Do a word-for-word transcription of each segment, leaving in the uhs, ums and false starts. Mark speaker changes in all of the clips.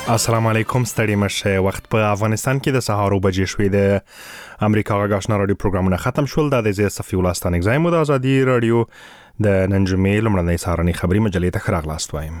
Speaker 1: السلام علیکم ستړي مشه وخت په افغانستان کې د سهار بجې شوې د امریکا غږ آشنا رادیو پروګرامونه ختم شول د دې صفي ولستان اگزایم د ازادي رادیو د ننجمې لمړنۍ سهارنۍ خبري مجلې ته خراغلاست وایم.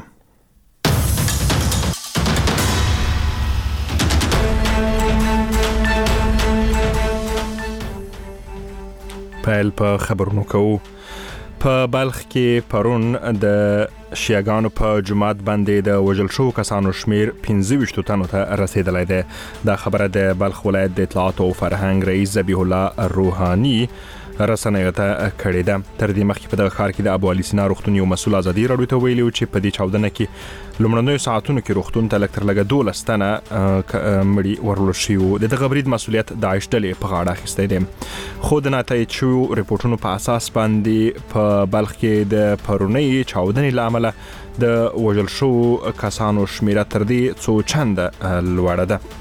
Speaker 1: پیل په خبرونو کوو. په بلخ کې پرون د شیعاګانو په جماعت باندې د وژل شو کسانو شمیر پنځه ویشت تنو ته رسیدلی دی. دا خبره د بلخ ولایت د اطلاعات او فرهنګ رئیس ذبیح الله روحاني رسنیو ته کړې ده. تر دې مخکې په دغه ښار کې د ابو علي سینا روغتون یو مسؤل ازادي راډیو ته ویلي چې په دې چاودنه کې لومړنیو ساعتونو کې روغتون ته لږ تر لږه دولس تنه مړي ورلو شوي. د دغه برید مسؤلیت داعش ډلې په غاړه اخیستی دی. خو د ناتایید شویو رپورټونو په اساس باندې په بلخ کې د پرونۍ چاودنې له امله د وژل شوو کسانو شمیره تر دې څو چنده لوړه ده.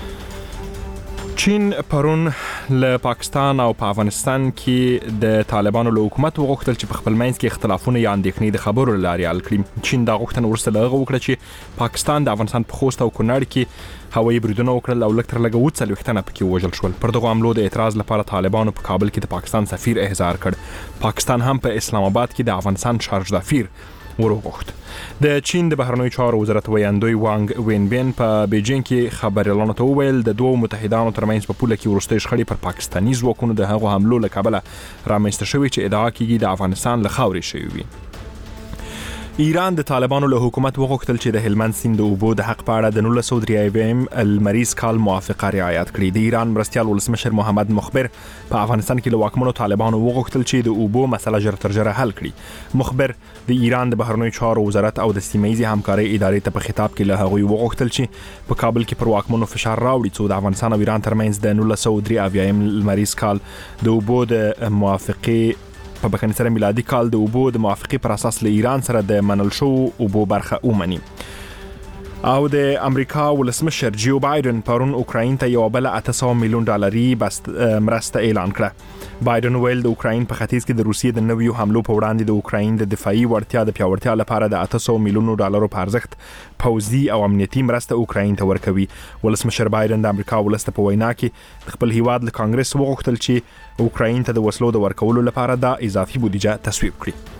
Speaker 1: چین پرون له پاکستان او په افغانستان کې د طالبانو له حکومت وغوښتل چې په خپل منځ کې اختلافونه یا اندېښنې د خبرو له لارې حل کړي. چین دا غوښتنه وروسته له هغه وکړه چې پاکستان د افغانستان په خوست او کونړ کې هوایي بریدونه وکړل او لږ تر لږه اووه څلوېښت تنه پکې وژل شول. پر دغو حملو د اعتراض لپاره طالبانو په کابل کې د پاکستان سفیر احضار کړ. پاکستان هم په اسلام آباد کې د افغانستان شارج دافیر وروغوښت. د چین د بهرنیو چارو وزارت ویاندوی وانګ وینبین په بیجینګ کې خبريالانو ته وویل د دوو متحدانو ترمنځ په پوله کې وروستۍ شخړې پر پاکستاني ځواکونو د هغو حملو له کبله رامنځته شوې چې ادعا کیږي د افغانستان له خاورې شوي وي. ایران د طالبانو له حکومت وغوښتل چې د هلمند سیند د اوبو د حق په اړه د نولس سوه درې اویایم لمریز کال موافقه رعایت کړي. د ایران مرستیال ولسمشر محمد مخبر په افغانستان کې له واکمنو طالبانو وغوښتل چې د اوبو مسله ژر تر ژره حل کړي. مخبر د ایران د بهرنیو چارو وزارت او د سیمه ییزې همکارۍ ادارې ته په خطاب کې له هغوی وغوښتل چې په کابل کې پر واکمنو فشار راوړي څو د افغانستان او ایران ترمنځ د نولس سوه درې اویایم لمریز کال د اوبو د موافقې په بخښنې سره میلادي کال د اوبو د موافقې پر اساس له ایران سره د منل شو اوبو برخه ومني. او د امریکا ولسمشر جیو بایدن پرون اوکراین ته یو بل اته سوه میلیون ډالري مرسته اعلان کړه. بایدن ویل د اوکراین په ختیځ کې د روسیې د نویو حملو په وړاندې د اوکراین د دفاعي وړتیا د پیاوړتیا لپاره د اته سوه میلیونو ډالرو په ارزښت پوځي او امنیتي مرسته اوکراین ته ورکوي. ولسمشر بایدن د امریکا ولس ته په وینا کې د خپل هیواد له کانګرس وغوښتل چې اوکراین ته د وسلو د ورکولو لپاره د اضافي بودیجه تصویب کړي.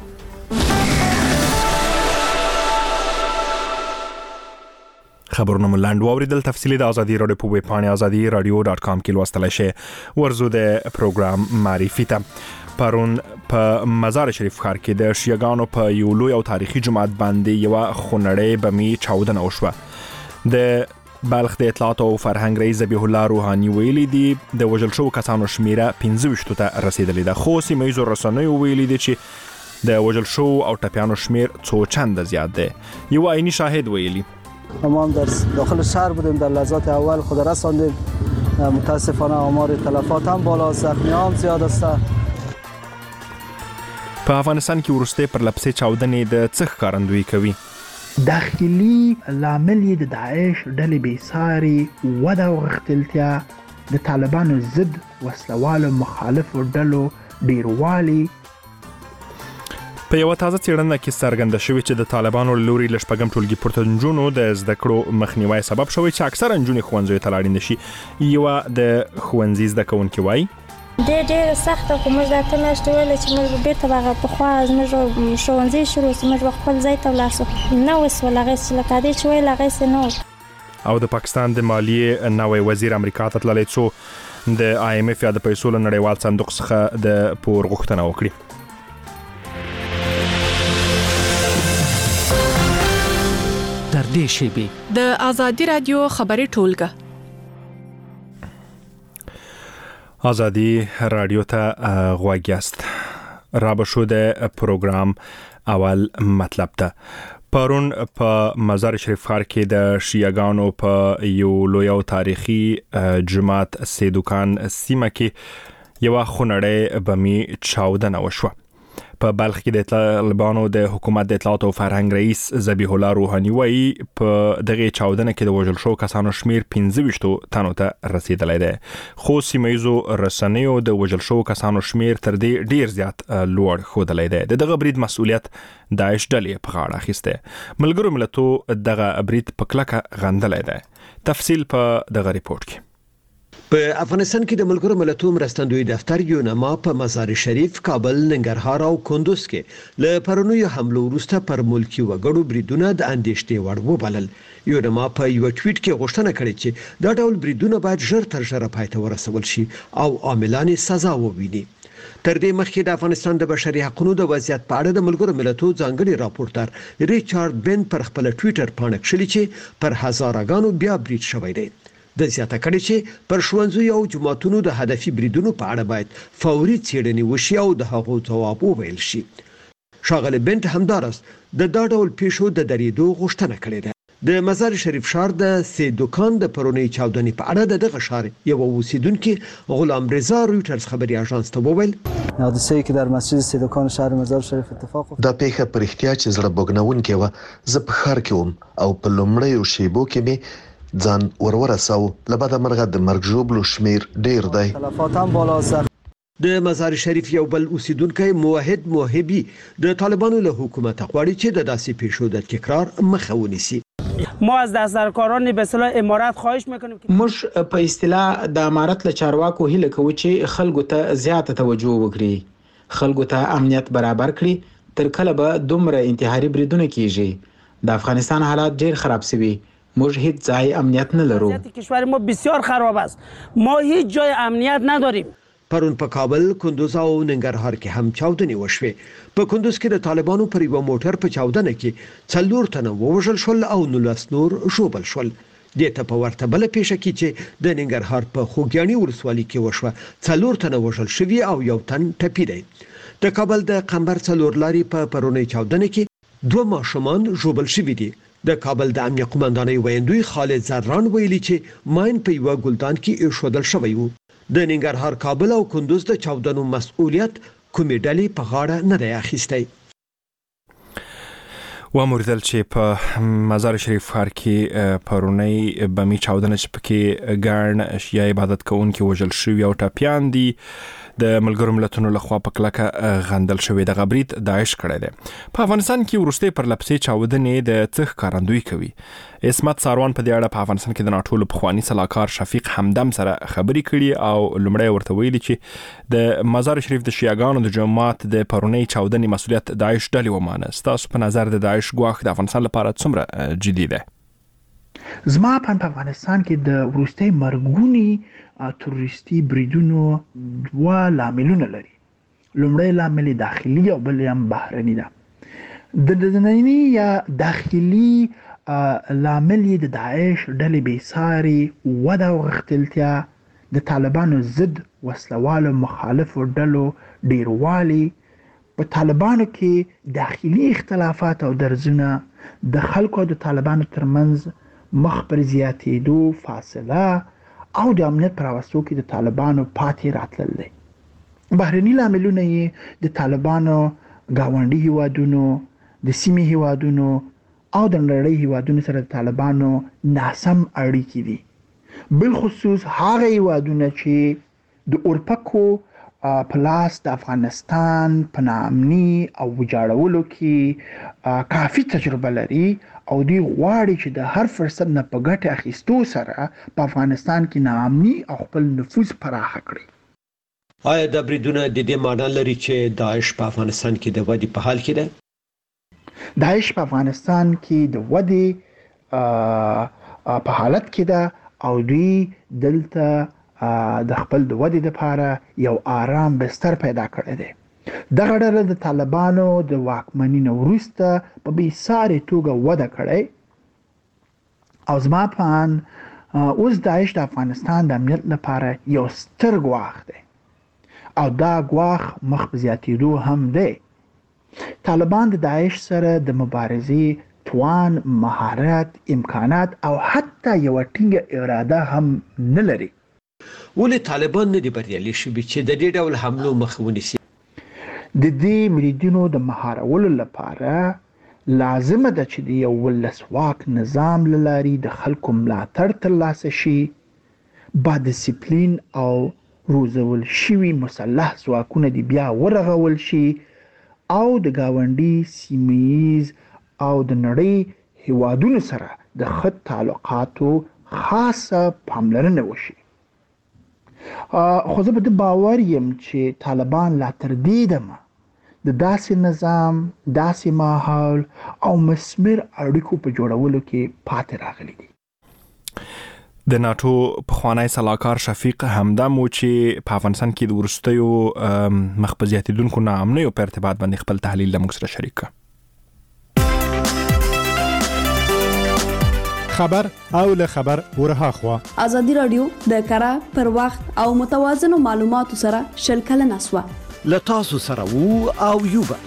Speaker 1: خبرونه ملاند واوریدل. تفصیلی د ازادي رادیو په ویب پاڼه ازادي رادیو ډاټ کام کې لوستلای شئ. ورزو د پروګرام معرفي ته پرون په مزار شریف ښار کې د شیعاګانو په یو لوی او تاریخي جماعت باندې یو خونړۍ بمي چاودنه وشوه. د بلخ د اطلاعات او فرهنګ رئیس ذبیح الله روحاني ویلي دي د وژل شوو کسانو شمیره پنځه ویشت ته رسیدلی ده. خو سیمه ییزو رسنیو ویلي دي چې د وژل شوو او ټپیانو شمیر څو چنده زیات دی. یو عیني شاهد ویلي
Speaker 2: ما هم در داخل شهر بودیم، در لحظات اول خود رساندیم. متاسفانه آمار تلفات هم بالا، زخمی هم زیاد است.
Speaker 1: په افغانستان کې ورسته پر لپسې چاودنې د څه ښکارندویي کوي؟
Speaker 3: داخلي لامل د داعش ډلې بیساري وده او غښتلتیا، د طالبانو ضد وسلوالو مخالفو ډلو ډیروالی.
Speaker 1: په یو تازه څېړنه کې څرګنده شوې چې د طالبانو له لوري له شپږم ټولګي پورته نجونو د زده کړو مخنیوی سبب شوی چې اکثره نجونې ښوونځیو ته لاړې نشي. یوه د ښوونځي زده کوونکې وایي
Speaker 4: ډېر ډېر سخته، خو موږ دا اته میاشتې ویله چې موږ بېرته به هغه پخوا زموږ ښوونځي شروع شي، موږ به خپل ځای ته ولاړ شو. نه وسول هغسې چې لکه دې چې ویل هغسې نه و.
Speaker 1: او د پاکستان د مالیې نوی وزیر امریکا ته تللی څو د آی ایم اف یا د پیسو له نړیوال صندوق څخه د پور غوښتنه وکړي.
Speaker 5: در دې شیبې د ازادي رادیو خبري ټولګه
Speaker 1: ازادي رادیو ته غوږ یاست. را به شو د پروګرام اول مطلب ته. پرون په مزار شریف ښار کې د شیعاګانو په یو لوی او تاریخي جماعت سیدوکان سیمه کې یو خونړۍ بمي چاودنه وشوه. په بلخ کې د طالبانو د حکومت د اطلاعات او فرهنګ رئیس ذبیح الله روحاني وایي په دغه چاودنه کې د وژل شو کسانو شمیر پنځه ویشت تنو ته رسیدلی دی، خو سیمایزو رسنیو د وژل شو کسانو شمیر تر دې ډیر زیات لوړ ښودلی دی. د دغه برید مسؤلیت داعش ډلې په غاړه اخیسته. ملګرو ملتو دغه برید په کلکه غندلی دی. تفصیل په دغه ریپورت کې.
Speaker 6: په افغانستان کې د ملګرو ملتونو مرستندوی دفتر یونما په مزار شریف، کابل، ننګرهار او کندوز کې له پرونیو حملو وروسته پر ملکی وګړو بریدونه د اندېښنې وړ وبلل. یونما په یو ټویټ کې غوښتنه کړې چې دا ډول بریدونه باید ژر تر ژره پای ته ورسول شي او عاملان سزا وویني. تر دې مخکې د افغانستان د بشري حقوقو د وضعیت په اړه د ملګرو ملتونو ځانګړي راپورټر ریچارډ بن پر خپل ټویټر باندې کړی چې پر هزارګانو بیا برید شوی دی. د زیاته کړي چې پر ښوونځیو او جماعتونو د هدفي بریدونو په اړه باید فوري څېړنې وشي او د هغو ځواب وویل شي. ښاغلی بنت همداراز د دا ډول پیښو د درېدو غوښتنه کړې ده. د مزار شریف ښار د سي دوکان د پرونی چاودنې په اړه د دغه ښار یو اوسیدونکو غلام رضا رویټرز خبري اژانس ته وویل
Speaker 2: حادثه‌ای که در مسجد سي دوکان شهر مزار شریف اتفاق افتاد.
Speaker 7: دا پیښه پر احتیاج زړه بوګنونکې و. زه په ښار کې وم او په لومړیو شیبو کې مې ځان ورورساو. لبدا مرغه د مرګ ژوبلو شمیر ډیر دی.
Speaker 2: تلفات هم بالا است.
Speaker 6: د مزار شریف یو بل اوسیدونکو موحد موهبي د طالبانو له حکومت غواړي چې د داسې پیښو د تکرار مخه ونیسي.
Speaker 8: ما از دسترکاران به اصطلاح امارات خواهش میکنیم که
Speaker 9: موږ په اصطلاح د امارت له چارواکو هیله کوو چې خلکو ته زیاته توجه وکړي، خلکو ته امنیت برابر کړي. تر کله به دومره انتحاري بریدونه کیږي؟ د افغانستان حالات ډیر خراب شوي. موږ هیڅ ځای امنیت نه لرو.
Speaker 8: کشور ما بسیار خراب است. ما هیچ جای امنیت نداریم.
Speaker 6: پرون په کابل، کندوز او ننګرهار کې هم چاودنې وشوې. په کندوز کې د طالبانو پر یو موټر په چاودنه کې څلور تنه ووژل شول او نولس نور ژوبل شول. دې ته په ورته بل پیښه کې چې د ننګرهار په خوږیاڼي ولسوالۍ کې وشوه، څلور تنه وژل شوي او یو تن ټپي دی. د کابل د قمبر څلور لاري په پرونی چاودنه کې دوه ماشومان ژوبل شوي دي. د کابل د امنیه قومندانۍ ویندوی خالد زران ویلي چې ماین په یو ګلدان کې ایښودل شوی و. د ننګرهار، کابل او کندوز د چاودنو مسؤلیت کومې ډلې په غاړه نه دی اخیستی.
Speaker 1: و موردل چې په مزار شریف ښار کې پرونی بمی چاودنه چې پکې ګڼ شیعه عبادت کوونکي وژل شوي او ټپیان دي د ملګرو ملتونو لخوا په کلکه غندل شوی. د برید داعش کړی دی. په افغانستان کې وروستۍ پرلپسې چاودنې د څه ښکارندویي کوي. عصمت ساروان په دې اړه په افغانستان کې د ناټولو پخواني سلاکار شفیق همدم سره خبرې کړي او لومړی ورته ویلي چې د مزار شریف د شیعاګانو د جماعت د پرونی چاودنې مسؤلیت داعش ډلې ومانه. ستاسو په نظر د داعش ګواښ د افغانستان لپاره څومره جدي دی؟
Speaker 3: زما په افغانستان کې د وروستۍ مرګونی تروریستي بریدونو دوه لاملونه لري. لومړی لامل داخلي او بل هم بهرني ده. د دنني یا داخلي لامل د داعش ډلې بېساري وده او غښتلتیا، د طالبانو ضد وسلوالو مخالفو ډلو ډیروالی، په طالبانو کې داخلي اختلافات او درزونه، د خلکو او د طالبانو ترمنځ مخ پر زیاتېدو فاصله او د امنیت پر راوستو کې د طالبانو پاتې راتلل دی. بهرني لاملونه یې د طالبانو ګاونډي هیوادونو، د سیمې هیوادونو او د نړۍ هیوادونو سره د طالبانو ناسم اړیکې دي. بالخصوص هغه هیوادونه چې د اورپکو په لاس د افغانستان په ناامني او ویجاړولو کې کافي تجربه لري او دوی غواړي چې د هر فرصت نه په ګټه اخیستو سره په افغانستان کې ناامني او خپل نفوذ پراخه کړي.
Speaker 6: آیا دا بریدونه د دې معنی لري چې داعش په افغانستان کې د ودې په حال کې ده؟
Speaker 3: داعش په افغانستان کې د ودې په حالت کې ده او دوی دلته د خپل د ودې لپاره یو آرام بستر پیدا کړی دی. دغه ډله د طالبانو د واکمنۍ نه وروسته په بېساري توګه وده کړی او زما په اند اوس داعش د افغانستان د امنیت لپاره یو ستر ګواښ دی او دا ګواښ مخ په زیاتېدو هم دی. طالبان د داعش سره د مبارزې توان، مهارت، امکانات او حتی یو ټینګه اراده هم نه لري.
Speaker 6: ولې طالبان نه دي بریالي شوي چې د دې ډول حملو مخه ونیسي؟
Speaker 3: د دې بریدونو د مهارولو لپاره لازمه ده چې د یو ولسواک نظام له لارې د خلکو ملاتړ ترلاسه شي، با ډیسپلین او روزول شوي مسلح ځواکونه دې بیا ورغول شي او د ګاونډي سیمه‌ییز او د نړۍ هیوادونو سره د ښه تعلقاتو خاصه پاملرنه وشي. خو زه په دې باور یم چې طالبان لا تر دې دمه د داسې نظام، داسې ماحول او مثمر اړیکو په جوړولو کې پاتې راغلي دي.
Speaker 1: د ناتو پخوانی سلاکار شفیق همدم و چې په افغانستان کې د وروستیو مخ په زیاتېدونکو ناامنیو په ارتباط باندې خپل تحلیل له موږ سره شریک کړ.
Speaker 10: خبر او له خبر ورها خوا
Speaker 11: ازادي رادیو د کره پر وخت او متوازن معلوماتو سره شل کلنه اسوا
Speaker 6: لتاسو سره وو او یوبا.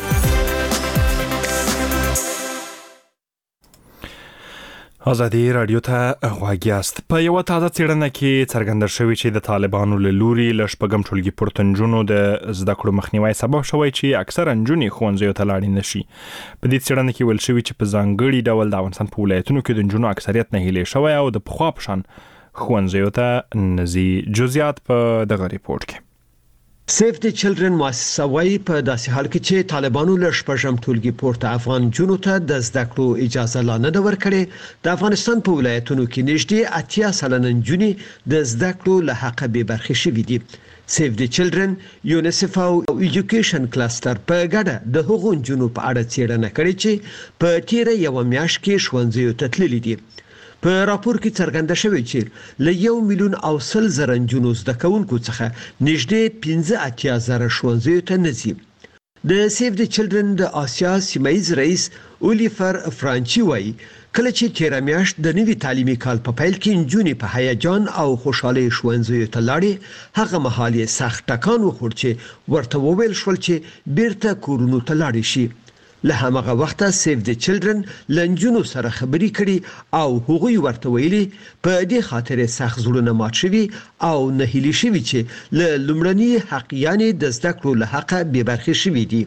Speaker 1: ازادي رادیو ته غواړی است. په یو تازه څېړنه کې څرګنده شوی چې د طالبانو له لوري ل شپږم ټولګي پورتنجونو د زده کړو مخنیوي سبب شوی چې اکثر انجونې ښوونځیو ته لاړې نشي. په دې څېړنه کې ویل شوی چې په ځانګړي ډول د افغانستان په ولایتونو کې د انجونو اکثریت نه هیلې شوی او د پخوا په شان ښوونځیو ته نزي. جزئیات په دغه ریپورت کې.
Speaker 6: سیف د چلډرن مؤسسه وايي په داسې حال کې چې طالبانو له شپږم ټولګي پورته افغان جنونو ته د زده کړو اجازه لا نه ورکړې، د افغانستان په ولایتونو کې نږدې اتیا سلنه جنونې د زده کړو له حق به برخې شوي دي. سیف د چلډرن، یونیسف او ایجوکیشن کلستر په ګډه د هغو جنونو په اړه څېړنه کړې چې په تیر یو میاشت کې ښوونځیو ته تللي دي. په راپور کې څرګنده شوی چې له یو میلیون او سل زره جنونو زده کوونکو څخه نږدې پنځه اتیا زره ښوونځیو ته نه ځي. د سیف د چلډرن د آسیا سیمه‌ییز رئیس اولیفر فرانچي وایي کله چې تیر میاشت د نوي تعلیمي کال په پیل کې نجونې په هیجان او خوشحالۍ ښوونځیو ته لاړې، هغه مهال یې سخت ټکان وخوړ چې ورته وویل شول چې بیرته کورونو ته لاړې شي. له همغه وخته سیف د چلډرن لنجونو سره خبري کړي او هغوی ورته ویلي په دې خاطر سخت زړونه مات شوي او نه هیلي شوي چې له لومړني حق یعنی د زده کړو له حقه بې برخې شوي دي.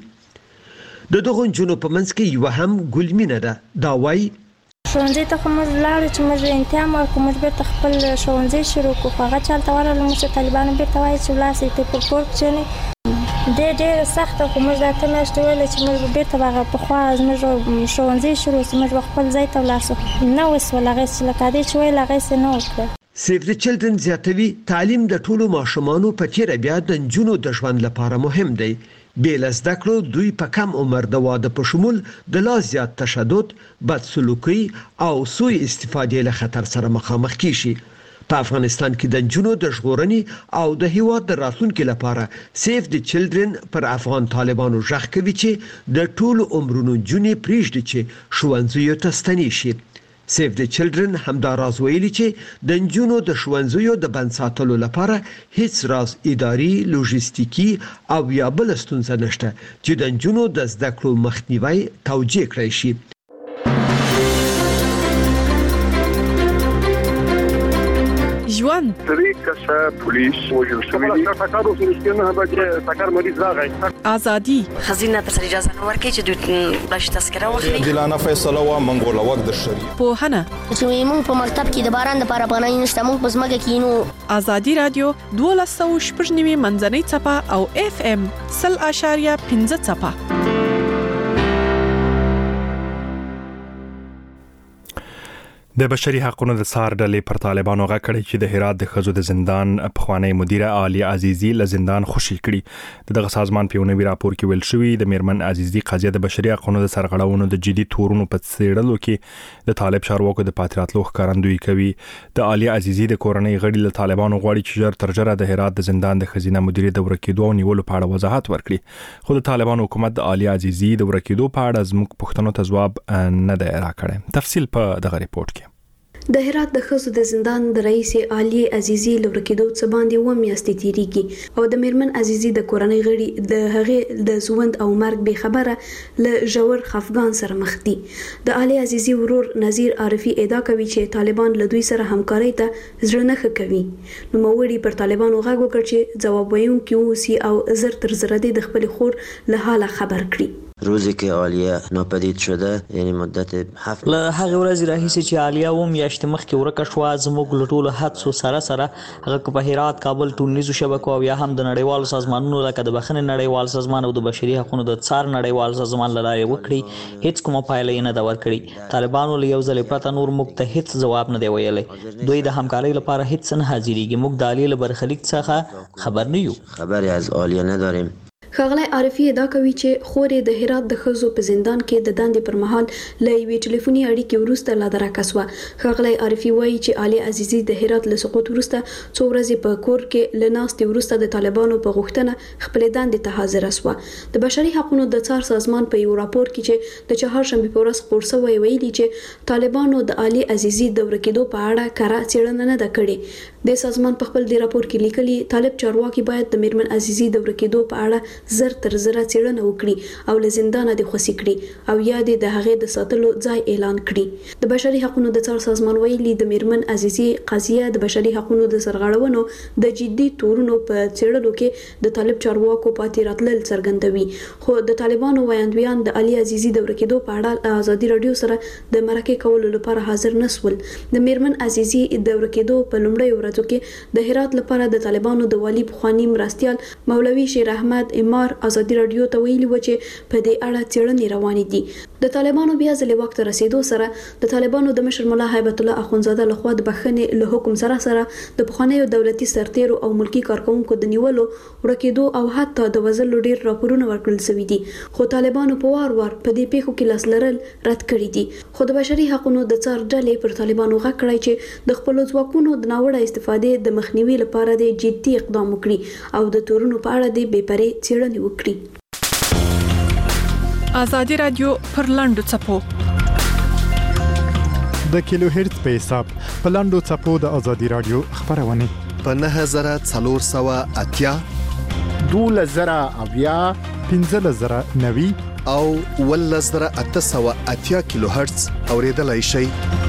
Speaker 6: د دغو نجونو په منځ کې یوه هم ګلمینه ده. دا وایي
Speaker 4: ښوونځي ته خو موږ لاړو چې موږ امتحان ورکړو، موږ بیرته خپل ښوونځي شروع کړو، خو هغه چالته ورغلو موږ طالبانو بیرته وایي چې ولاړ سئ ته په کور کښېنئ. ډېر ډېر سخته خو موږ دا اته میاشتې ویله چې موږ بیرته به هغه پخوا زموږ ښوونځي شروع سي، موږ به خپل ځای ته ولاړ سو. نه وسول هغې چې لکه دې چې ویل هغې سې نه وکړل.
Speaker 6: سیف د چلډرن زیاتوي تعلیم د ټولو ماشومانو په تیره بیا د نجونو د ژوند لپاره مهم دی. بې له زده کړو دوی په کم عمر د واده په شمول د لا زیات تشدد، بد سلوکي او سوء استفادې له خطر سره مخامخ کیږي. په افغانستان کې د نجونو د ژغورنې او د هیواد د راتلونکي لپاره سیف د چلډرن پر افغان طالبانو ژغ کوي چې د ټولو عمرونو نجونې پرېږدي چې ښوونځیو ته ستنې شي. سیف د چلډرن همدا راز ویلي چې د نجونو د ښوونځیو د بند ساتلو لپاره هیڅ راز اداري، لوژستیکي او یا بل ستونزه نشته چې د نجونو د زده کړو مخنیوی توجیه کړی شي.
Speaker 5: ژوند
Speaker 12: درې کسه پولیس وژل شوي دي. ټکر وسو چې ټکر مریض راغی.
Speaker 5: ازادي
Speaker 13: خزینه ته اجازه نه ورکړي چې دوی بلش تذکره واخلي.
Speaker 14: دلانه فیصله وا منګول وخت د شری
Speaker 5: پوهنه
Speaker 15: چې موږ په مکتب کې د باران لپاره پناه نشته، موږ په ځمکه کې نو.
Speaker 5: ازادي رادیو دولس سوه شپږ نوي منځنۍ څپه او اف ام سل اشاریه پنځه څپه.
Speaker 1: د بشري حقوقو د سار ډلې پر طالبانو غږ کړی چې د هرات د ښځو د زندان پخوانی مدیره عالیه عزیزي له زندان خوشي کړي. دغه سازمان په یو نوي راپور کې ویل شوی د میرمن عزیزي قضیه د بشري حقوقو د سرغړونو د جدي تورونو په څېړلو کې د طالب چارواکو د پاتراتلو ښکارندویي کوي. د عالیه عزیزي د کورنۍ غړي له طالبانو غواړي چې ژر تر ژره د هرات د زندان د ښځینه مدیره د ورکېدو او نیولو په اړه وضاحت ورکړي. خو د طالبانو حکومت د عالیه عزیزي د ورکېدو په اړه زموږ پوښتنو ته ځواب نه دی راکړی. تفصیل په دغه ریپورت کې.
Speaker 11: د هرات د ښځو د زندان د رئیس عالیه عزیزي لورکېدو څه باندې اووه میاشتې تېرېږي او د میرمن عزیزي د کورنۍ غړي د هغې د ژوند او مرګ بې خبره له ژور خفګان سره مخ دي. د عالیه عزیزي ورور نظیر عارفي ادعا کوي چې طالبان له دوی سره همکارۍ ته زړه نه ښه کوي. نوموړي پر طالبانو غږ وکړ چې ځواب ویونکي واوسي او زر تر زره دې د خپلې خور له حاله خبر کړي.
Speaker 16: روزی که عالیه ناپدید شده یعنی مدت هفت
Speaker 17: له هغه ورځې راهیسې چې عالیه اووه میاشتې مخکې ورکه شوه زموږ له ټولو حدسو سره سره هغه که په هرات، کابل، ټولنیزو شبکو او یا هم د نړیوالو سازمانونو لکه د بخښنې نړیوال سازمان او د بشري حقونو د څار نړیوال سازمان له لارې وکړي، هیڅ کومه پایله یې نه ده ورکړې. طالبانو له یو ځلې پرته نور موږ ته هیڅ ځواب نه دی ویلی. دوی د همکارۍ لپاره هیڅ نه حاضرېږي. موږ د عالیه له برخلیک څخه خبر نه یو.
Speaker 16: خبری از عالیه نداریم.
Speaker 11: ښاغلی عارفي ادعا کوي چې خورې د هرات د ښځو په زندان کې د دندې پر مهال له یوې ټلیفوني اړیکې وروسته لا درکه شوه. ښاغلی عارفي وایي چې عالیه عزیزي د هرات له سقوط وروسته څو ورځې په کور کې له ناستې وروسته د طالبانو په غوښتنه خپلې دندې ته حاضره شوه. د بشري حقونو د څار سازمان په یو راپور کې چې د چهارشنبې په ورځ خپور شوی ویلي چې طالبانو د عالیه عزیزي د ورکېدو په اړه کره څېړنه نه ده کړې. د سازمان په خپل دې راپور کې لیکلي طالب چارواکي باید د میرمن عزیزي د ورکېدو په اړه زر تر زره څېړنه وکړي او له زندانه دې خوسي کړي او یا دې د هغې د ساتلو ځای اعلان کړي. د بشري حقونو د څار سازمان ویلي د میرمن عزیزي قضیه د بشري حقونو د سرغړونو د جدي تورونو په څېړلو کې د طالب چارواکو پاتې راتلل څرګندوي. خو د طالبانو ویاندویان د عالیه عزیزي د ورکېدو په اړه ازادي راډیو سره د مرکې کولو لپاره حاضر نه شول. د میرمن عزیزي د ورکېدو په لومړیو ورځو کې د هرات لپاره د طالبانو د والي پخواني مرستیال مولوي شیر احمد امار ازادي راډیو ته ویلي و چې په دې اړه څېړنې روانې دي. د طالبانو بیا ځلې واک ته رسېدو سره د طالبانو د مشر ملا هیبت الله اخونزاده لخوا د بخښنې له حکم سره سره د پخوانیو دولتي سرتیرو او ملکي کارکوونکو د نیولو، ورکېدو او حتی د وژلو ډېر راپورونه ورکړل شوي دي. خو طالبانو په وار وار په دې پیښو کې لاس لرل رد کړي دي. خو د بشري حقونو د څار ډلې پر طالبانو غږ کړی چې د خپلو ځواکونو د ناوړه استفادې د مخنیوي لپاره د جدي اقدام وکړي او د تورونو په اړه د بې پرې څېړنې وکړي.
Speaker 5: ازادي رادیو پر لاندو څپو
Speaker 10: د کیلو هرتز په حساب په لاندو څپو د ازادي رادیو خبرونه
Speaker 7: په نه زره څلور سوه اتیا
Speaker 18: دوله زره اویا
Speaker 10: پنځه زره نوي
Speaker 7: او اووه زره اته سوه اتیا کیلو هرتز اوریدلای شئ.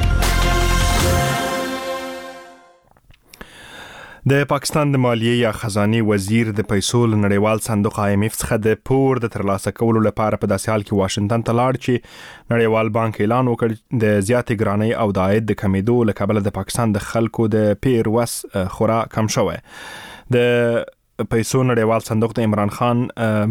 Speaker 1: د پاکستان د مالیې یا خزانه وزیر د پیسو نړیوال صندوق آی ایم ایف څخه د پور د ترلاسه کولو لپاره په داسې حال کې واشنگټن ته لاړ چې نړیوال بانک اعلان وکړ د زیاتې ګرانۍ او د عاید د کمیدو له کبله د پاکستان د خلکو د پیر وس خورا کم شوی. د پیسو نړیوال صندوق د عمران خان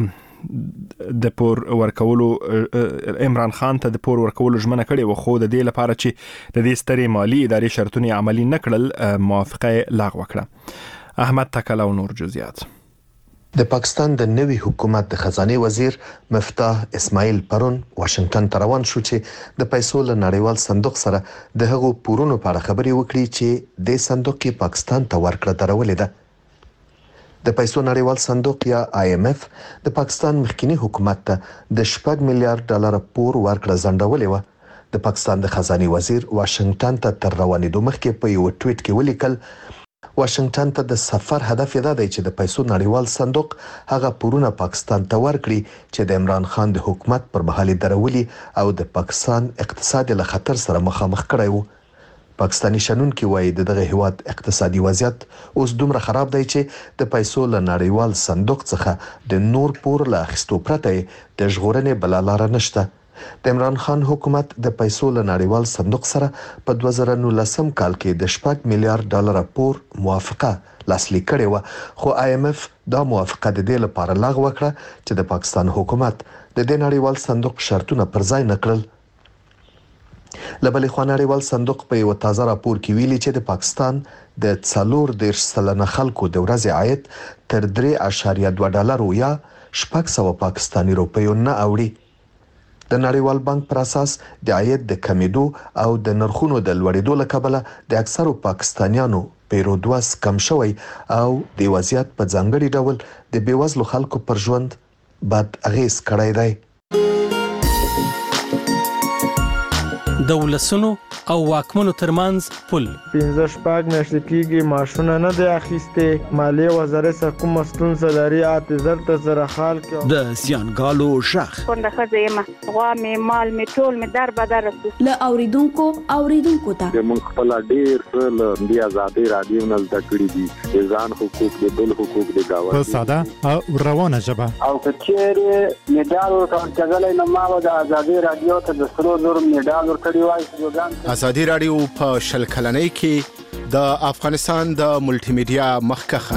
Speaker 1: د پور ورکولو عمران خان ته د پور ورکولو ژمنه کړې و، خو د دې لپاره چې د دې سترې مالی ادارې شرطونه عملي نه کړل موافقه لغوه کړه. احمد تکل او نور جزئیات.
Speaker 7: د پاکستان د نوي حکومت د خزانه وزیر مفتاح اسماعیل پرون واشنگټن ته روان شو چې د پیسو له نړیوال صندوق سره د هغو پورونو په اړه خبرې وکړي چې د صندوق کې پاکستان ته ورکړه درولې ده. د پیسو نړیوال صندوق یا آی ایم ایف د پاکستان مخکینی حکومت ته د شپږ میلیارډ ډالر پور ورکړه ځنډولې و. د پاکستان د خزانه وزیر واشنگټن ته تر روانېدو مخکې په یو ټویټ کې ولیکل واشنگټن ته د سفر هدف دا دی چې د پیسو نړیوال صندوق هغه پورونه پاکستان ته ورکړي چې د عمران خان د حکومت پر مهال درولي او د پاکستان اقتصاد له خطر سره مخامخ کړی وو. پاکستانی شنونکي وایي د دغه هیواد اقتصادي وضعیت اوس دومره خراب دی چې د پیسو له نړیوال صندوق څخه د نور پور له اخیستو پرته د ژغورنې بله لاره نشته. د عمران خان حکومت د پیسو له نړیوال صندوق سره په دوه زره نولسم کال کې د شپږ میلیارډ ډالر پور موافقه لاسلیک کړې و، خو آی ایم ایف دا موافقه د دې لپاره لغوه کړه چې د پاکستان حکومت د دې نړیوال صندوق شرطونه پر ځای نه کړل. لبلې خوا نړیوال صندوق په یو تازه راپور کې ویلي چې د پاکستان د څلور دېرش سلنه خلکو د ورځې عاید تر درې اعشاریه دوه ډالرو یا شپږ سوه پاکستاني روپیو نه اوړي. د نړیوال بانک پر اساس د عاید د کمیدو او د نرخونو د لوړېدو له کبله د اکثرو پاکستانیانو پیرود وس کم شوی او د وضعیت په ځانګړي ډول د بېوزلو خلکو پر ژوند بد اغیز کړی دی.
Speaker 19: د ولسونو او واکمنو ترمنځ پل
Speaker 20: پنځه شپږ میاشتې کېږي معاشونه نه دی اخیستې مالیې وزارت سره کومه ستونزه لري اته زر ته زره خال کې
Speaker 21: د زیانګالو شخ
Speaker 22: کونډه ښځه یم غوا مې مال مې ټول مې در بدر رسو
Speaker 11: له اوریدونکو اوریدونکو ته
Speaker 12: موږ خپل ډیر څه له دې ازادي رادیو نه زده کړي دي ځان حقوق د بل حقوق د گاونډي
Speaker 10: په ساده او روانه ژبه
Speaker 23: او کچېره میډال ورکړل نو ما د ازادي رادیو ته د سرو زر میډال ورکړی وای.
Speaker 18: ازادي رادیو په شل کلنۍ کې د افغانستان د ملټي میډیا مخکخه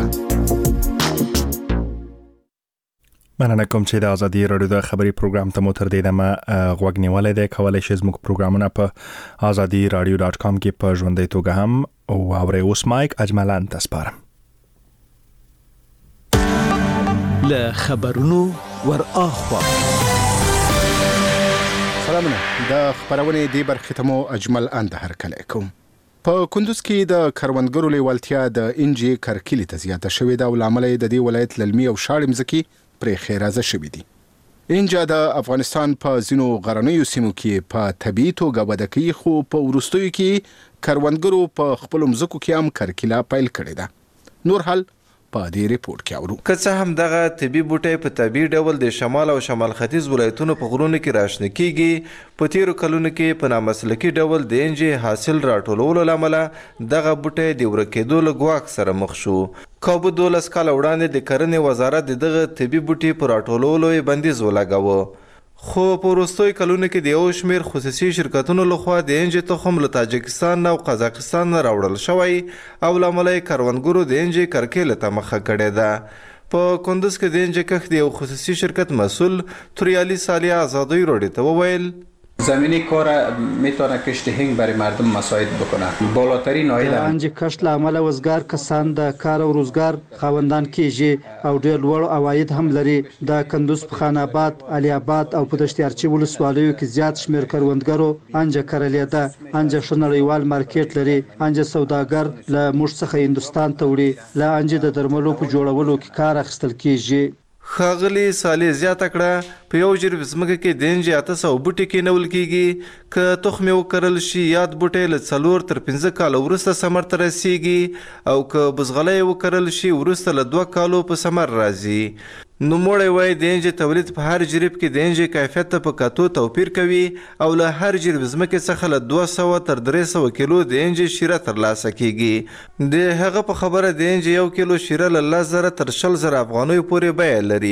Speaker 1: مننه کوم چې د ازادي رادیو د خبري پروګرام ته مو تر دې دمه غوږ نیولای دی. کولای شئ زموږ پروګرامونه په azadi radio dot com کې په ژوندۍ توګه هم او اورئ. اوس مایک اجملان تاسپارم
Speaker 21: له خبرونو ور اخوا.
Speaker 18: سلامونه د خبرونه دی برخه ته مو اجمل اند هر کله کوم. په کندوز کې د کروندګرو لیوالتیا د انجی کرکلی ته زیاته شوې ده او لامل د دې ولایت للمي او شاړ مزکی پرې خیرازه شوې دي. انجا د افغانستان په ځینو غرنیو سیمو کې په طبيعي توګه وده کوي خو په ورستیو کې کروندګرو په خپل مزکو کې هم کرکلا پیل کړې ده. نور حال په دې ریپورت کې اورو.
Speaker 24: که څه هم دغه طبي بوټي په طبي ډول د شمال او شمال ختیځ ولایتونو په غرونو کې راشنه کیږي، په تیرو کلونو کې په نامسلکي ډول د انجی حاصل راټولولو لامل دغه بوټي د ورکېدو له ګواښ سره مخ شو. کابو دولس کال وړاندې د کرنې وزارت دغه طبي بوټي پر راټولولو بندیز ولګاوه، خو په وروستیو کلونو کې د یو شمېر خصوصي شرکتونو لخوا د انجی تخم له تاجکستان او قزاقستان نه راوړل شوی او له امله یې کروندګرو د انجی کرکیلې ته مخه کړې ده. په کندوز کې د انجی کښت د یو خصوصي شرکت مسئول توریالی سالی ازادی رادیو ته وویل
Speaker 25: زمینی کار میتونه کشت هنگ برای مردم مساعد بکنه. بالاترین عاید
Speaker 2: انجی کشت له عمله وزګار کسان د کار او روزګار خاوندان کیږي او ډېر لوړ عواید هم لري. د کندوز په خان آباد، علي آباد او په دشتیارچي ولسوالیو کې زیات شمیر کروندګرو انجه کرلې ده. انجه ښه نړیوال مارکیټ لري. انجه سوداګر له موږ څخه هندوستان ته وړي. له انجه د درملو په جوړولو کې کار اخیستل کیږي.
Speaker 24: ښاغلي صالح زیاته کړه په یو جریب ځمکه کې د انجی اته سوه بوټي کېنول کېږي. که تخم یې وکرل شي یاد بوټی له څلور تر پنځه کاله وروسته ثمر ته رسیږي او که بزغله یې وکرل شي وروسته له دوه کالو په ثمر راځي. نوموړی وایي د انجی تولید په هر جریب کې د انجی کیفیت ته په کتو توپیر کوي او له هر جریب ځمکې څخه له دوه سوه تر درې سوه کیلو د انجی شیره ترلاسه کیږي. د هغه په خبره د انجی یو کیلو شیره له لس زره تر شل زره افغانیو پورې بیه لري.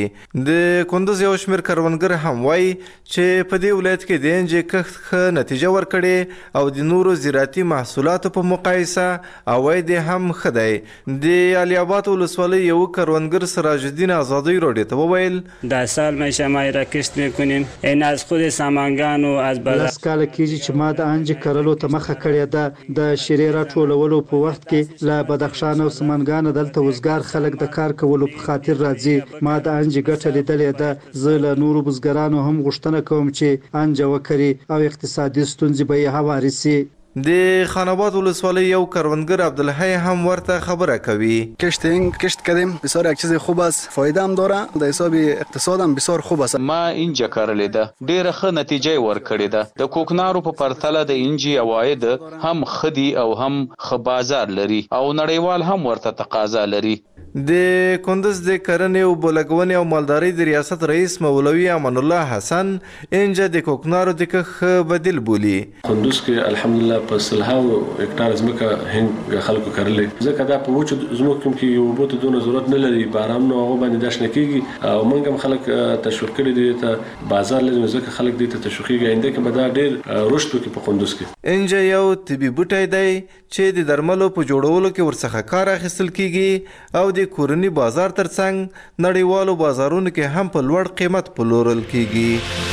Speaker 24: د کندوز یو شمېر کروندګر هم وایي چې په دې ولایت کې د انجی کښت ښه نتیجه ورکړې او د نورو زراعتي محصولاتو په مقایسه عواید هم ښه دی. د علي آباد ولسوالۍ یو کروندګر سراج الدین آزادی رادیو ته وویل
Speaker 23: در سال ما شمایی را کشت میکنیم. این از خود سامانگان و از بازار
Speaker 2: لس کاله کېږي چې ما د انجی کرلو ته مخه کړې ده. د شیرې راټولولو په وخت کې له بدخشان او سمنګان دلته وزګار خلک د کار کولو په خاطر راځي. ما د انجی ګټه لیدلې ده. زه له نورو بزګرانو هم غوښتنه کوم چې انجه وکړي او اقتصادي ستونزې به یې هوارې سي.
Speaker 24: د خان آباد ولسوالی یو کروندگر عبدالحی هم ورته خبره کوي.
Speaker 26: کشت این کشت کردیم بسیار یک چیز خوب است، فایده هم داره، در حساب اقتصاد هم بسیار خوب است.
Speaker 27: ما اینجا کرلې ده ډیره ښه نتیجه ورکړې ده. د کوکنارو په پرتله د انجی عواید هم خدي او هم ښه بازار لري او نړیوال هم ورته تقاضا لري.
Speaker 24: د کندوز د کرنې او بولګونې او مالدارۍ د ریاست رئیس مولوي امان الله حسن انجا د کوکنارو د کښت بدیل بولی.
Speaker 28: کندوز کې الحمدلله په سلهاو هکټار ځمکه هنګ خلکو کرلې، ځکه دا په وچو ځمکو کې یو بوت دونه ضرورت نه لري. باران نو هغه باندې داش نه کیږي او موږ هم خلک تشویق کړي دي ته بازار لازم ځکه خلک دي ته تشویقي آینده کې به دا ډېر رشد وکړي په کندوز کې.
Speaker 24: انجا یو طبي بوټی دی چې د درملو په جوړولو کې ورڅخه کار اخیستل کیږي او د کورني بازار ترڅنګ نړیوالو بازارونو کې هم په لوړ قیمت پلورل کیږي.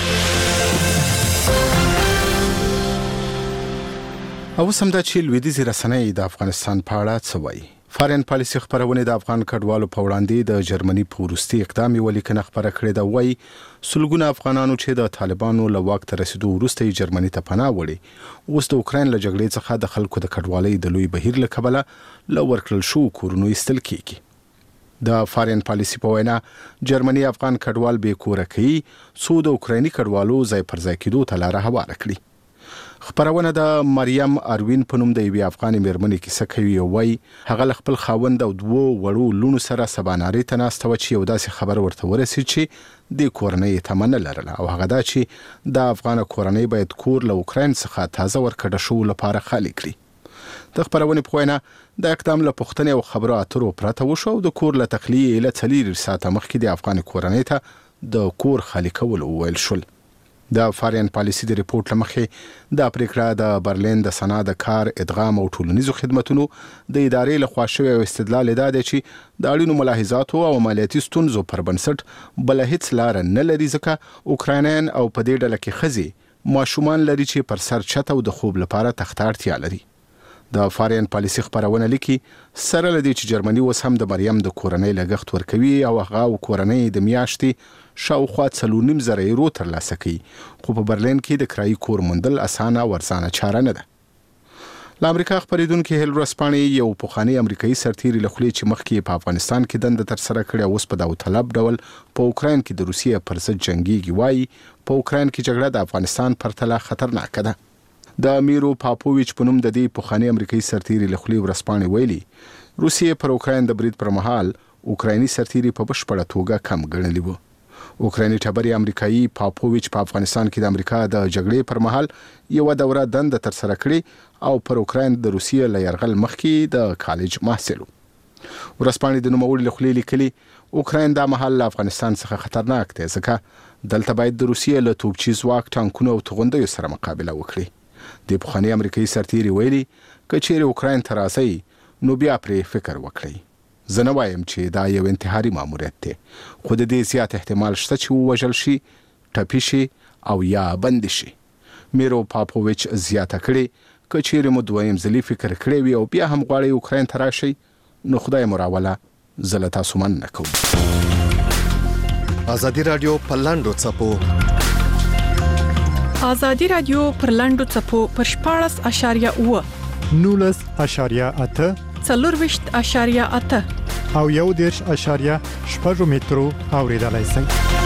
Speaker 18: او سم دا چې لویدیځ رسنۍ د افغانستان په اړه څه وایي. فارین پالیسي خبرونه د افغان کډوالو په وړاندې د جرمني په وروستي اقدام ولیکنه خبره کړې ده. وایي سلګونه افغانانو چې د طالبانو له واک ته رسیدو وروسته جرمني ته پناه وړي اوس د اوکراین له جګړې څخه د خلکو د کډوالۍ د لوی بهیر له کبله له ورکړل شو کورونو ایستل کیږي. د فارین پالیسي په وینا جرمني افغان کډوال به کور کوي څو د اوکرایني کډوالو ځای پر ځای کېدو ته لاره هواره کړي. خبرونه د مریم اروین په نوم د یوې افغاني مېرمنې کیسه کوي او وايي هغه خپل خاوند او دوه وړو لونو سره سباناري ته ناسته و چې یو داسې خبر ورته ورسېد چې د کورنۍ تمنه لرله او هغه دا چې د افغان کورنۍ باید کور له اوکراین څخه تازه ورکړه شو لپاره خالی کړي د خبرونې په وینا د اقدام له پوښتنې او خبرو اترو پرته وشو او د کور له تخلیې له څلور ساعته مخکې د افغان کورنۍ ته د کور خالی کول وویل شول. د فارین پالیسي د ریپورت لمخې د پریکړه د برلین د سنا د کار ادغام او ټولنیزو خدماتو د ادارې لخوا شوی او استدلال دا دی چې د اړینو ملاحظاتو او مالیاتي ستونزو پر بنسټ بل هیڅ لار نه لري ځکه اوکراینان او په دې ډله کې ښځې ماشومان لري چې پر سر چت او د خوب لپاره تخته اړتیا لري. د فارین پالیسي خبرونه لیکي سره لدی چې جرمني اوس هم د مریم د کورنۍ لګښت ورکوي او هغه او کورنۍ د میاشتې شاوخوا څلور نیم زره یورو ترلاسه کوي خو په برلین کې د کرایي کور موندل اسانه ورځانه چاره نه ده. له امریکا خبرېدونکي هیل ورځپاڼې یو پخوانی امریکایي سرتیري له خولې چې مخکې په افغانستان کې دنده ترسره کړې اوس په داوطلب ډول په اوکراین کې د روسیې پر ضد جنګیږي وایي په اوکراین کې جګړه د افغانستان پرتله خطرناکه ده. د میرو پاپوویچ په نوم د دې پخوانی امریکایي سرتیري له خولې ورځپاڼې ویلي روسیې پر اوکراین د برید پر مهال اوکرایني سرتیري په بشپړه توګه کم ګڼلی و. اوکرایني ټبري امریکایي پاپوویچ په افغانستان کې د امریکا د جګړې پر مهال یو دوره دنده ترسره کړې او پر اوکراین د روسیې له یرغل مخکې د کالج محصل و. ورځپاڼې د نوموړي له خولې لیکلي اوکراین دا مهال له افغانستان څخه خطرناک دی ځکه دلته باید د روسیې له توپچي ځواک ټانکونو او توغندیو سره مقابله وکړي. د پخوانی امریکایي سرتیري ویلي که چیرې اوکراین ته راځي نو بیا پرې فکر وکړئ. زه نه وایم چې دا یو انتحاري ماموریت دی خو د دې زیات احتمال شته چې ووژل شي ټپي شي او یا بندي شي. میرو پاپوویچ زیاته کړې که چیرې مو دویم ځلي فکر کړی وي او بیا هم غواړئ اوکراین ته راشئ نو خدای مو راوله زه له تاسو مننه کوم.
Speaker 7: ازادي رادیو په لاندو څپو
Speaker 5: ازادي رادیو پر لاندو څپو پر شپاړس اشاریه اوه
Speaker 10: نولس اشاریه اته
Speaker 5: څلور ویشت اشاریه اته
Speaker 10: او یو دیرش اشاریه شپږ مترو اوریدلای شئ.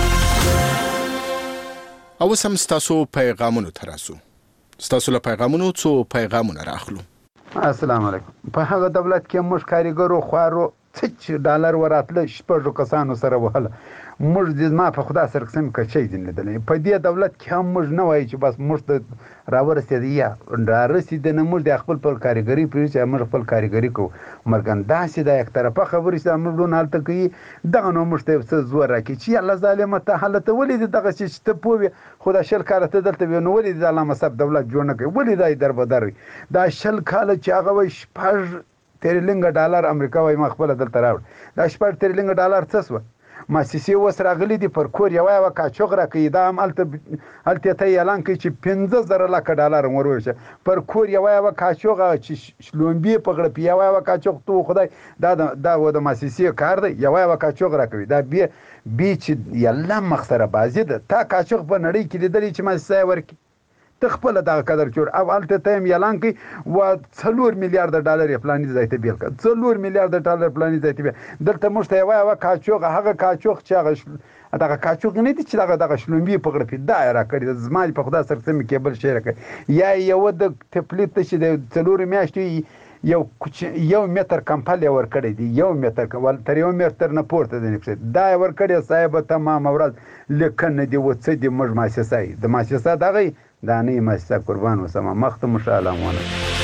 Speaker 18: او سم ستاسو پیغامونو تراسو ستاسو له پیغامونو څو پیغامونه راخلو.
Speaker 3: السلام علیکم. په هغه دولت کې موږ کاریګرو خوارو څه ډالر وراتله شپږو کسانو سره وهله موږ د ما په خدا سره قسم کچې دي لیدلې په دې دولت کې هم موږ نه وایي چې بس موږ ته راورسېد یا راورسېد نه موږ د خپل پر کاریګري پرې چې موږ خپل کاریګري کوو مرګن داسې د یک طرفه خبرې چې موږ ډون حالت کوي دغه نو موږ ته څه زور راکړي چې الله ظالم ته حالت ولې دغه چې ته پوه خدا شل کال ته دلته نو ولې د علامه صاحب دولت جوړ نه کوي ولې دای در بدر دا شل کال چې هغه وي شپږ تریلیون ډالر امریکا وای ما خپل دلته راوړ دا شپږ تریلیون ډالر څه سو مؤسسې وس راغلي دي پر کور یو یو کاچوغ راکې دا هم الته الته ته اعلان کوي چې پنځه زره لک ډالر ورورشه پر کور یو یو کاچوغ چې شلومبي په غړ پی یو یو کاچوغ تو خدای دا دا و د مؤسسې کار دی یو یو کاچوغ راکوي دا بي بي چې یلا مخسره بازي ده تا کاچوغ په نړۍ کې لیدلی چې مؤسسه ورکی تخپل دا قدر جوړ او الته تیم اعلان کوي و څلور میلیارډ ډالر پلاني ځای ته بیل کړ څلور میلیارډ ډالر پلاني ځای ته دلته موږ ته یو کاچوغ هغه کاچوغ چې هغه دغه کاچوغ نه دي چې دغه دغه شلومبي په غړ په دایره کړی زمال په خدا سره سم کېبل شي راکړي یا یو د تپلیت چې د څلور میاشتې یو یو متر کمپل ور کړی دی یو متر کول تر یو متر نه پورته دی نفس دا ور کړی صاحب تمام ورځ لکه دی و څه دی موږ مؤسسه د مؤسسه دغه دا نه مؤسسه قربان وسمه مخته مشالمونه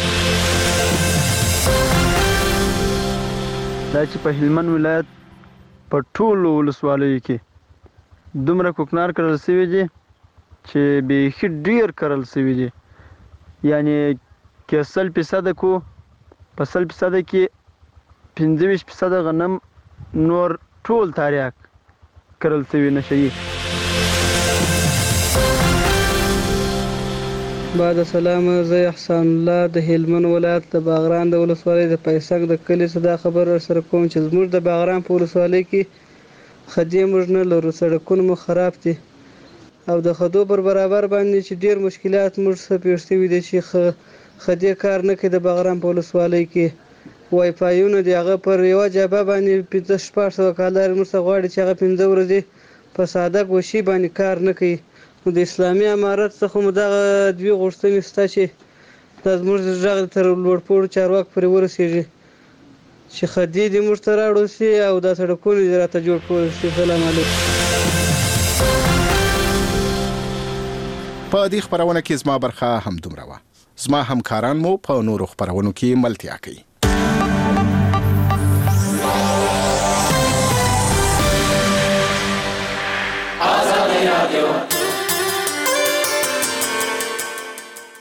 Speaker 20: دا چې په هلمند ولایت په ټولو ولسوالیو کې دومره کوکنار کرل شوي دي چې بیخي ډیر کرل شوي دي یعنی کې سل فیصده کو په سل فیصده کې پنځه ویشت فیصده غنم نور ټول تاریخ کرل شوي نشي.
Speaker 4: بعد سلام زه احسان الله د هلمند ولایت د باغران د ولسوالۍ د پیسک د کلي صدا خبر سره کوم چې زموږ د باغران په ولسوالۍ کې خدي موږ نه لرو سړکونه مو خراب دي او د خدو پر برابر باندې چې ډیر مشکلات موږ سره پیښ شوي دي چې خدي کار نه کوي د باغران په ولسوالۍ کې وای فایونه دی هغه پر یو جبه باندې پنځه شپږ سوه کالر موږ غواړي چې هغه پنځه ورځې په ساده ګوشي باندې کار نه کوي د اسلامي امارت څخه مو دغه دوی غوښتنې شته چې دا زموږ د غږ تر لوړپوړو چارواکو پورې ورسېږي چې خدي دې موږ ته راوړل شي او دا سړکونه دې راته جوړ کړل شي. سلام علیکم.
Speaker 18: په دې خبرونه کې زما برخه هم دومره وه. زما همکاران مو په نورو خبرونو کې ملتیا کوي.
Speaker 6: آزادي رادیو